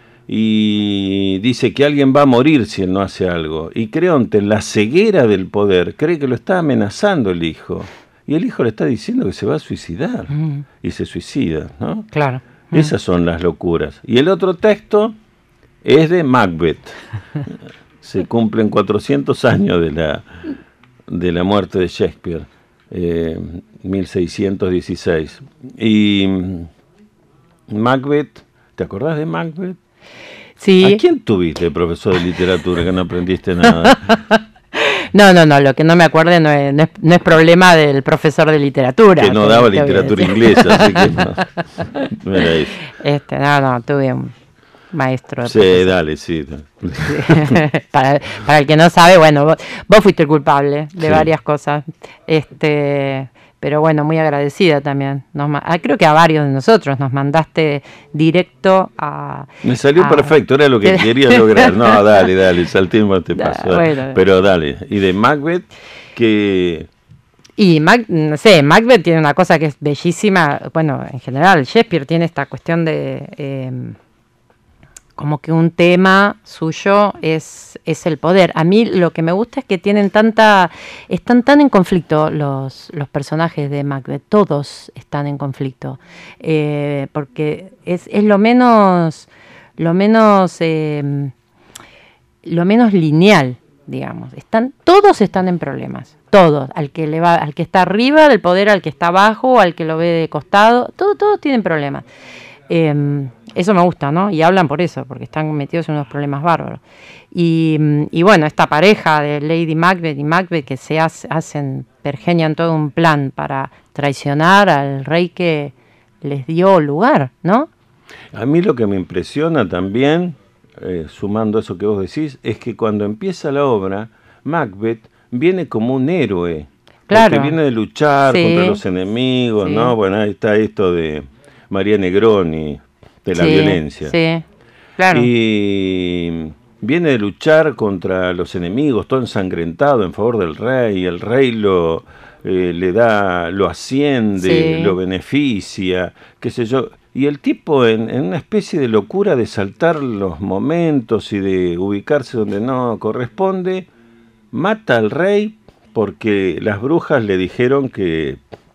S2: y dice que alguien va a morir si él no hace algo. Y Creonte, en la ceguera del poder, cree que lo está amenazando el hijo. Y el hijo le está diciendo que se va a suicidar. Mm. Y se suicida, ¿no?
S3: Claro. Mm.
S2: Esas son las locuras. Y el otro texto es de Macbeth. Se cumplen cuatrocientos años de la, de la muerte de Shakespeare, eh, mil seiscientos dieciséis. Y Macbeth, ¿te acordás de Macbeth?
S3: Sí.
S2: ¿A quién tuviste, profesor de literatura, que no aprendiste nada?
S3: No, no, no, lo que no me acuerde no es, no es, no es problema del profesor de literatura.
S2: Que no daba literatura inglesa, así que no, no era eso.
S3: Este, no, no, tuve un maestro.
S2: Sí, profesor. Dale, sí. Dale.
S3: Sí. para, para el que no sabe, bueno, vos, vos fuiste el culpable de sí. varias cosas. Este... Pero bueno, muy agradecida también. Nos, creo que a varios de nosotros nos mandaste directo a...
S2: Me salió a, perfecto, era lo que quería lograr. No, dale, dale, saltemos este paso. Da, bueno. Pero dale, y de Macbeth, que...
S3: Y, Mac, no sé, Macbeth tiene una cosa que es bellísima. Bueno, en general, Shakespeare tiene esta cuestión de... Eh, como que un tema suyo es, es el poder. A mí lo que me gusta es que tienen tanta, están tan en conflicto los, los personajes de Macbeth, todos están en conflicto, eh, porque es, es lo menos, lo menos, eh, lo menos lineal, digamos. Están, todos están en problemas, todos, al que le va, al que está arriba del poder, al que está abajo, al que lo ve de costado, todos, todos tienen problemas. Eh, eso me gusta, ¿no? Y hablan por eso, porque están metidos en unos problemas bárbaros. Y, y bueno, esta pareja de Lady Macbeth y Macbeth que se hace, hacen, pergenian todo un plan para traicionar al rey que les dio lugar, ¿no?
S2: A mí lo que me impresiona también, eh, sumando eso que vos decís, es que cuando empieza la obra, Macbeth viene como un héroe.
S3: Claro.
S2: Porque viene de luchar
S3: sí.
S2: contra los enemigos, sí. ¿no? Bueno, ahí está esto de María Negroni, de la
S3: sí,
S2: violencia.
S3: Sí, claro.
S2: Y viene de luchar contra los enemigos, todo ensangrentado en favor del rey. El rey lo eh, le da, lo asciende, sí. lo beneficia, qué sé yo. Y el tipo, en, en una especie de locura de saltar los momentos y de ubicarse donde no corresponde, mata al rey porque las brujas le dijeron que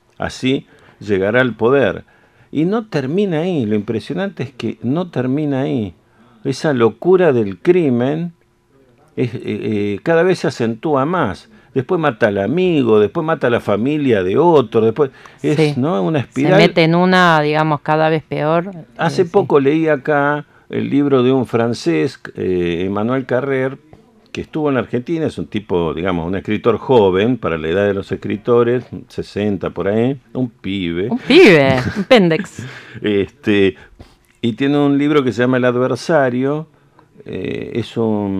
S2: así llegará al poder. Y no termina ahí, lo impresionante es que no termina ahí. Esa locura del crimen es, eh, eh, cada vez se acentúa más. Después mata al amigo, después mata a la familia de otro, después es sí. ¿no? una espiral.
S3: Se mete en una, digamos, cada vez peor.
S2: Hace
S3: eh,
S2: poco
S3: sí.
S2: leí acá el libro de un francés, eh, Emmanuel Carrère, que estuvo en la Argentina, es un tipo, digamos, un escritor joven, para la edad de los escritores, sesenta por ahí, un pibe.
S3: Un pibe, un pendex.
S2: Este, y tiene un libro que se llama El Adversario, eh, es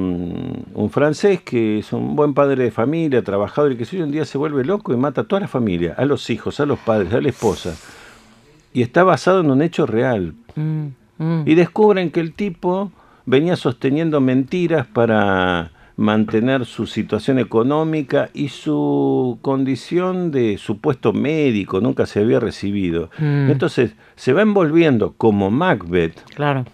S2: un, un francés que es un buen padre de familia, trabajador, y que si un día se vuelve loco y mata a toda la familia, a los hijos, a los padres, a la esposa. Y está basado en un hecho real.
S3: Mm, mm.
S2: Y descubren que el tipo venía sosteniendo mentiras para mantener su situación económica y su condición de supuesto médico, nunca se había recibido. Mm. Entonces se va envolviendo como Macbeth,
S3: claro,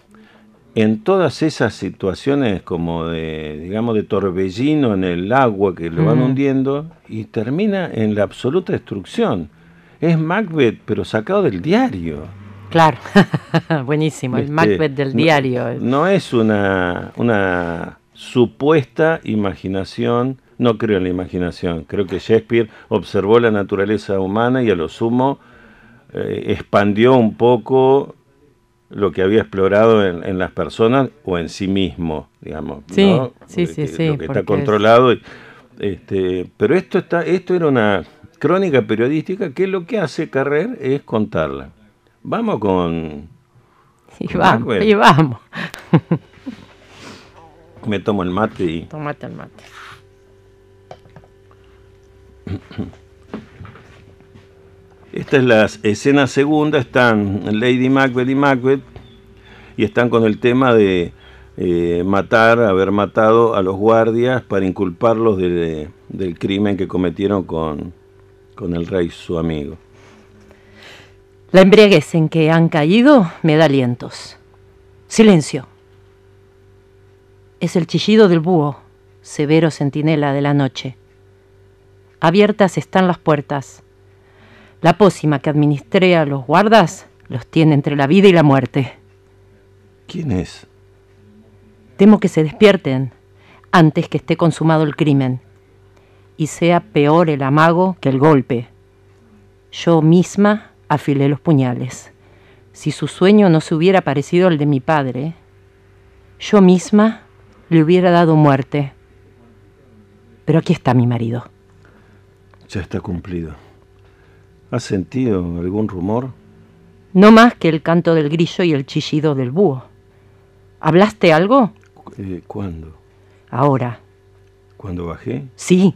S2: en todas esas situaciones como de, digamos, de torbellino en el agua que lo mm. van hundiendo, y termina en la absoluta destrucción. Es Macbeth, pero sacado del diario.
S3: Claro, buenísimo, el este, Macbeth del diario.
S2: No, no es una, una supuesta imaginación, no creo en la imaginación, creo que Shakespeare observó la naturaleza humana y a lo sumo eh, expandió un poco lo que había explorado en, en las personas o en sí mismo, digamos,
S3: sí,
S2: ¿no?
S3: sí, sí, sí,
S2: lo que está controlado. Es... Este, pero esto está, esto era una crónica periodística que lo que hace Carrère es contarla. Vamos con...
S3: Y con vamos, Macbeth. y vamos.
S2: Me tomo el mate y...
S3: Tómate el mate.
S2: Esta es la escena segunda, están Lady Macbeth y Macbeth, y están con el tema de eh, matar, haber matado a los guardias para inculparlos de, del crimen que cometieron con, con el rey, su amigo.
S3: La embriaguez en que han caído me da alientos. Silencio. Es el chillido del búho, severo centinela de la noche. Abiertas están las puertas. La pócima que administré a los guardas los tiene entre la vida y la muerte.
S2: ¿Quién es?
S3: Temo que se despierten antes que esté consumado el crimen y sea peor el amago que el golpe. Yo misma afilé los puñales. Si su sueño no se hubiera parecido al de mi padre, yo misma le hubiera dado muerte.
S4: Pero aquí está mi marido.
S2: Ya está cumplido. ¿Has sentido algún rumor?
S4: No más que el canto del grillo y el chillido del búho. ¿Hablaste algo?
S2: Eh, ¿Cuándo?
S4: Ahora.
S2: ¿Cuándo bajé?
S4: Sí.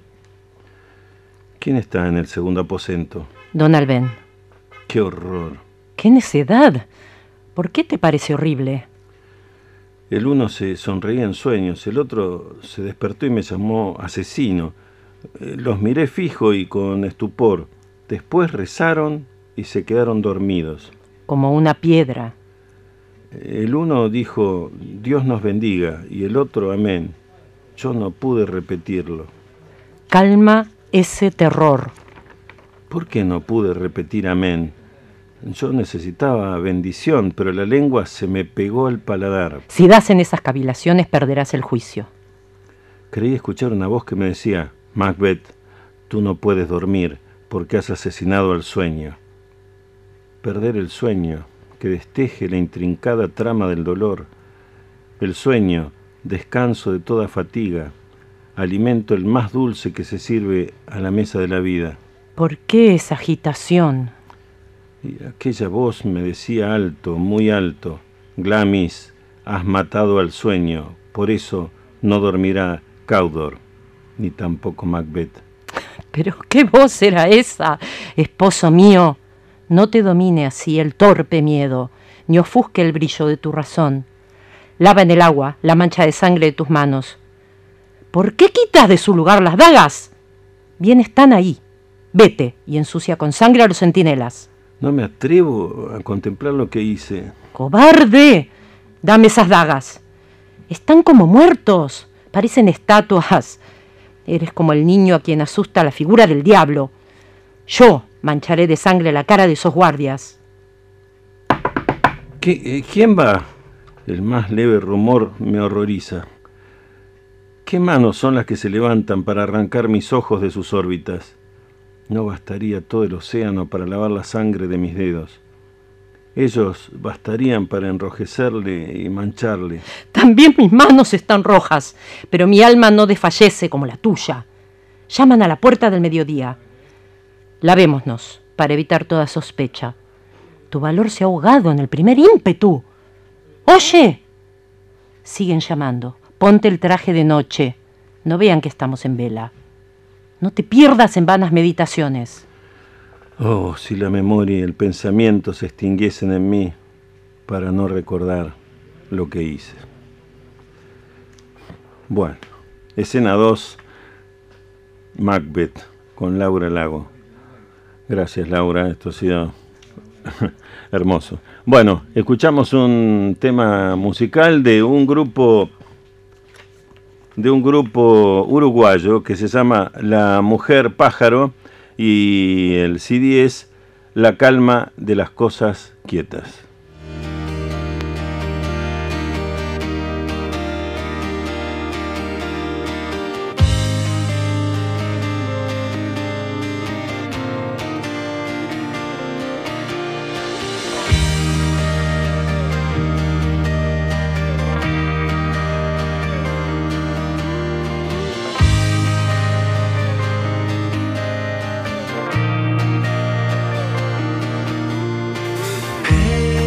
S2: ¿Quién está en el segundo aposento?
S4: Don Albén.
S2: ¡Qué horror!
S4: ¡Qué necedad! ¿Por qué te parece horrible?
S2: El uno se sonreía en sueños, el otro se despertó y me llamó asesino. Eh, Los miré fijo y con estupor. Después rezaron y se quedaron dormidos.
S4: Como una piedra.
S2: El uno dijo, Dios nos bendiga, y el otro, amén. Yo no pude repetirlo.
S4: Calma ese terror.
S2: ¿Por qué no pude repetir amén? Yo necesitaba bendición, pero la lengua se me pegó al paladar.
S4: Si das en esas cavilaciones, perderás el juicio.
S2: Creí escuchar una voz que me decía, Macbeth, tú no puedes dormir porque has asesinado al sueño. Perder el sueño, que desteje la intrincada trama del dolor. El sueño, descanso de toda fatiga, alimento el más dulce que se sirve a la mesa de la vida.
S4: ¿Por qué esa agitación?
S2: Y aquella voz me decía alto, muy alto, Glamis, has matado al sueño, por eso no dormirá Cawdor, ni tampoco Macbeth.
S4: ¿Pero qué voz era esa, esposo mío? No te domine así el torpe miedo, ni ofusque el brillo de tu razón. Lava en el agua la mancha de sangre de tus manos. ¿Por qué quitas de su lugar las dagas? Bien están ahí. Vete y ensucia con sangre a los centinelas.
S2: No me atrevo a contemplar lo que hice.
S4: ¡Cobarde! Dame esas dagas. Están como muertos. Parecen estatuas. Eres como el niño a quien asusta la figura del diablo. Yo mancharé de sangre la cara de esos guardias.
S2: ¿Qué, eh, ¿Quién va? El más leve rumor me horroriza. ¿Qué manos son las que se levantan para arrancar mis ojos de sus órbitas? No bastaría todo el océano para lavar la sangre de mis dedos. Ellos bastarían para enrojecerle y mancharle.
S4: También mis manos están rojas, pero mi alma no desfallece como la tuya. Llaman a la puerta del mediodía. Lavémonos para evitar toda sospecha. Tu valor se ha ahogado en el primer ímpetu. ¡Oye! Siguen llamando. Ponte el traje de noche. No vean que estamos en vela. No te pierdas en vanas meditaciones.
S2: Oh, si la memoria y el pensamiento se extinguiesen en mí para no recordar lo que hice. Bueno, escena dos, Macbeth, con Laura Lago. Gracias, Laura, esto ha sido hermoso. Bueno, escuchamos un tema musical de un grupo de un grupo uruguayo que se llama La Mujer Pájaro y el C D es La calma de las cosas quietas.
S1: Hey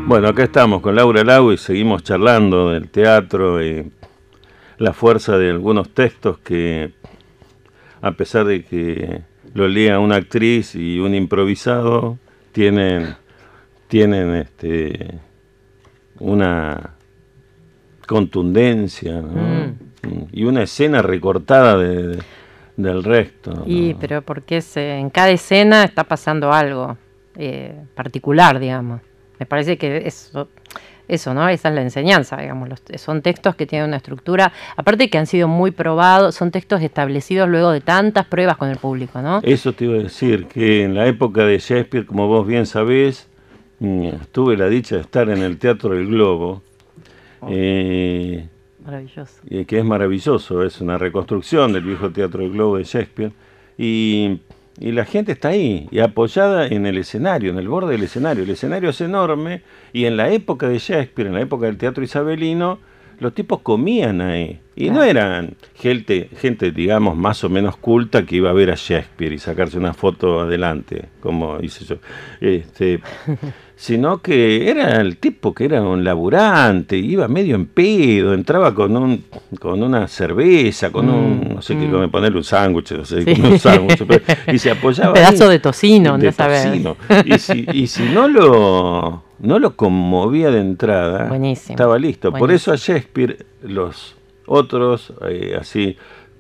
S2: Bueno, acá estamos con Laura Lago y seguimos charlando del teatro y la fuerza de algunos textos que, a pesar de que lo lea una actriz y un improvisado, tienen, tienen este, una contundencia, ¿no? Mm. Y una escena recortada de, de, del resto, ¿no?
S3: Y, pero porque se, en cada escena está pasando algo eh, particular, digamos. Me parece que eso, eso, ¿no? Esa es la enseñanza, digamos. Los, son textos que tienen una estructura, aparte que han sido muy probados, son textos establecidos luego de tantas pruebas con el público, ¿no?
S2: Eso te iba a decir, que en la época de Shakespeare, como vos bien sabés, tuve la dicha de estar en el Teatro del Globo. Oh, eh,
S3: maravilloso.
S2: Eh, que es maravilloso, es una reconstrucción del viejo Teatro del Globo de Shakespeare. Y... Y la gente está ahí, y apoyada en el escenario, en el borde del escenario. El escenario es enorme, y en la época de Shakespeare, en la época del teatro isabelino, los tipos comían ahí. Y claro, no eran gente, gente, digamos, más o menos culta que iba a ver a Shakespeare y sacarse una foto adelante, como hice yo. Este, sino que era el tipo que era un laburante, iba medio en pedo, entraba con un con una cerveza, con mm, un, no sé mm. qué, me ponerle un sándwich, no sé, sí. con un sándwich, y se apoyaba
S3: un pedazo
S2: ahí,
S3: de tocino,
S2: de
S3: no sabes.
S2: Y si, y si no lo no lo conmovía de entrada,
S3: buenísimo,
S2: estaba listo.
S3: buenísimo.
S2: Por eso a Shakespeare los otros, eh, así,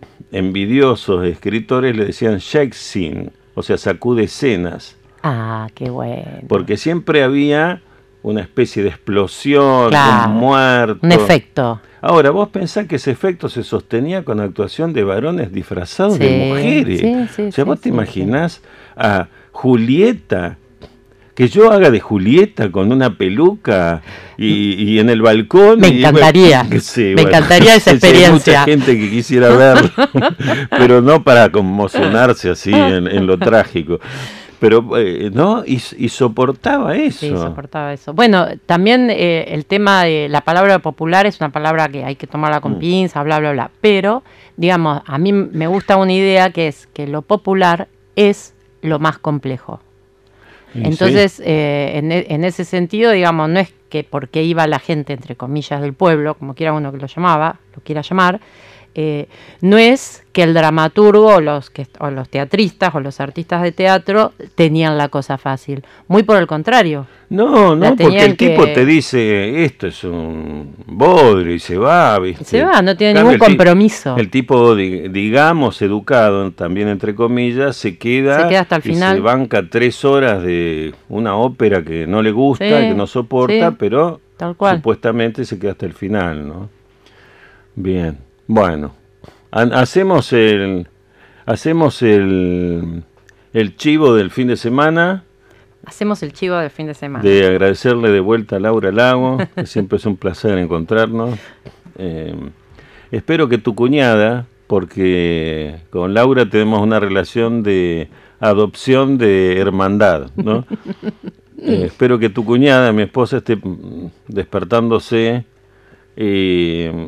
S2: envidiosos escritores le decían Shakespeare, o sea, sacude escenas.
S3: Ah, qué bueno.
S2: Porque siempre había una especie de explosión, claro, un muerto.
S3: Un efecto.
S2: Ahora, vos pensás que ese efecto se sostenía con actuación de varones disfrazados sí, de mujeres.
S3: Sí, sí,
S2: o sea,
S3: sí,
S2: vos te
S3: sí,
S2: imaginás sí. a Julieta, que yo haga de Julieta con una peluca y, y en el balcón.
S3: Me
S2: y,
S3: encantaría.
S2: Bueno, sí,
S3: me
S2: bueno,
S3: encantaría esa experiencia.
S2: Hay mucha gente que quisiera verlo, pero no para conmocionarse así en, en lo trágico. Pero, eh, ¿no? Y, y soportaba eso.
S3: Sí, soportaba eso. Bueno, también eh, el tema de la palabra popular es una palabra que hay que tomarla con mm. pinza, bla, bla, bla. Pero, digamos, a mí me gusta una idea que es que lo popular es lo más complejo. Y entonces, sí. eh, en, en ese sentido, digamos, no es que porque iba la gente, entre comillas, del pueblo, como quiera uno que lo llamaba, lo quiera llamar, eh, no es que el dramaturgo o los, que, o los teatristas o los artistas de teatro tenían la cosa fácil. Muy por el contrario.
S2: No, no, porque el que... tipo te dice, esto es un bodrio y se va, ¿viste?
S3: Se va, no tiene ningún compromiso.
S2: El tipo, digamos, educado, también entre comillas, se queda,
S3: se queda hasta el
S2: y
S3: final.
S2: Se banca tres horas de una ópera que no le gusta, sí, que no soporta, sí, pero
S3: tal cual.
S2: Supuestamente se queda hasta el final, ¿no? Bien, bueno, hacemos el, hacemos el, el chivo del fin de semana.
S3: Hacemos el chivo del fin de semana.
S2: De agradecerle de vuelta a Laura Lago, que siempre es un placer encontrarnos. Eh, espero que tu cuñada, porque con Laura tenemos una relación de adopción de hermandad, ¿no? eh, espero que tu cuñada, mi esposa, esté despertándose. Eh,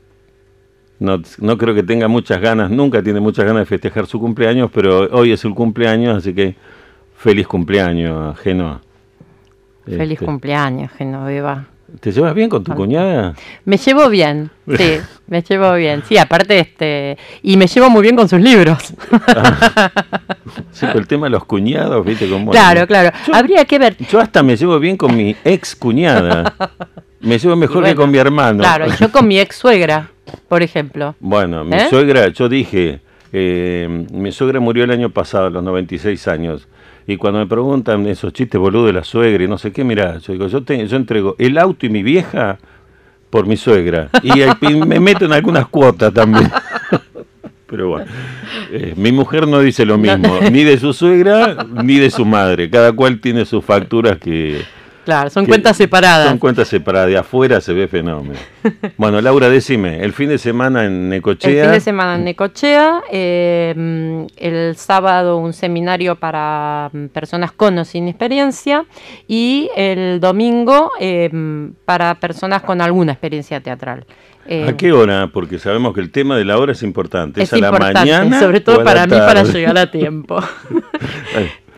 S2: no, no creo que tenga muchas ganas, nunca tiene muchas ganas de festejar su cumpleaños, pero hoy es su cumpleaños, así que feliz cumpleaños, Genoa.
S3: Feliz este, cumpleaños, Genoveva.
S2: ¿Te llevas bien con tu cuñada?
S3: Me llevo bien, sí, me llevo bien. Sí, aparte, este, y me llevo muy bien con sus libros.
S2: Ah, sí, pero el tema de los cuñados, ¿viste? Como,
S3: claro, claro.
S2: Yo,
S3: Habría que ver.
S2: Yo hasta me llevo bien con mi ex cuñada. Me llevo mejor bueno, que con mi hermano.
S3: Claro, yo con mi ex suegra, por ejemplo.
S2: Bueno, mi
S3: ¿Eh?
S2: suegra, yo dije, eh, mi suegra murió el año pasado, a los noventa y seis años. Y cuando me preguntan esos chistes boludos de la suegra y no sé qué, mirá, yo digo, yo, te, yo entrego el auto y mi vieja por mi suegra. Y, y me meto en algunas cuotas también. Pero bueno, eh, mi mujer no dice lo mismo, ni de su suegra ni de su madre. Cada cual tiene sus facturas que...
S3: Claro, son cuentas separadas.
S2: Son cuentas separadas, de afuera se ve fenómeno. Bueno, Laura, decime, el fin de semana en Necochea.
S3: El fin de semana en Necochea, eh, el sábado un seminario para personas con o sin experiencia y el domingo eh, para personas con alguna experiencia teatral. Eh,
S2: ¿A qué hora? Porque sabemos que el tema de la hora es importante. ¿Es,
S3: es
S2: a
S3: importante,
S2: la mañana?
S3: Sobre todo para mí,
S2: tarde?
S3: para llegar a tiempo.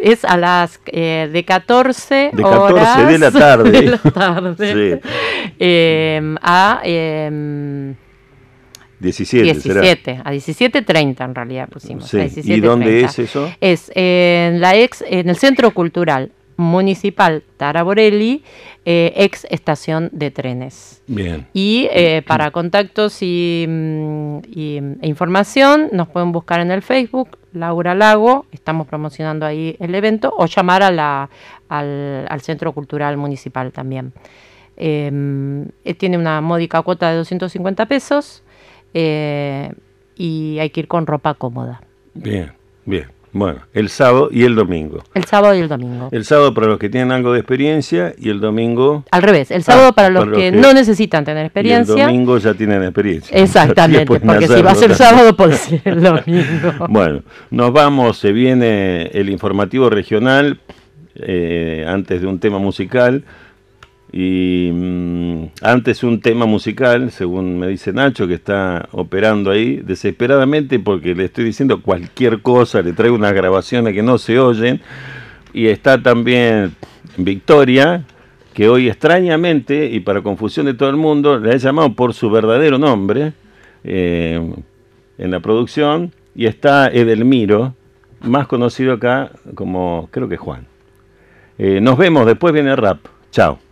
S3: es a las eh, de catorce,
S2: de catorce
S3: horas
S2: de la tarde,
S3: de la tarde
S2: sí.
S3: eh, a eh,
S2: diecisiete,
S3: diecisiete,
S2: será.
S3: a diecisiete treinta en realidad pusimos.
S2: Sí.
S3: A diecisiete
S2: ¿Y dónde
S3: treinta.
S2: es eso?
S3: Es en la ex, en el Centro Cultural Municipal Tara Borelli, eh, ex estación de trenes.
S2: Bien.
S3: Y eh, para contactos y, y, e información nos pueden buscar en el Facebook, Laura Lago, estamos promocionando ahí el evento, o llamar a la, al, al Centro Cultural Municipal también. Eh, tiene una módica cuota de doscientos cincuenta pesos eh, y hay que ir con ropa cómoda.
S2: Bien, bien. Bueno, el sábado y el domingo.
S3: El sábado y el domingo.
S2: El sábado para los que tienen algo de experiencia y el domingo...
S3: Al revés, el sábado
S2: ah,
S3: para, los,
S2: para
S3: que
S2: los que
S3: no necesitan tener experiencia.
S2: Y el domingo ya tienen experiencia.
S3: Exactamente, porque si va a ser el sábado, puede ser el domingo.
S2: Bueno, nos vamos, se viene el informativo regional, eh, antes de un tema musical. Y mmm, antes un tema musical, según me dice Nacho, que está operando ahí desesperadamente porque le estoy diciendo cualquier cosa, le traigo unas grabaciones que no se oyen. Y está también Victoria, que hoy extrañamente, y para confusión de todo el mundo, le ha llamado por su verdadero nombre eh, en la producción. Y está Edelmiro, más conocido acá como, creo que Juan. Eh, nos vemos, después viene el rap. Chao.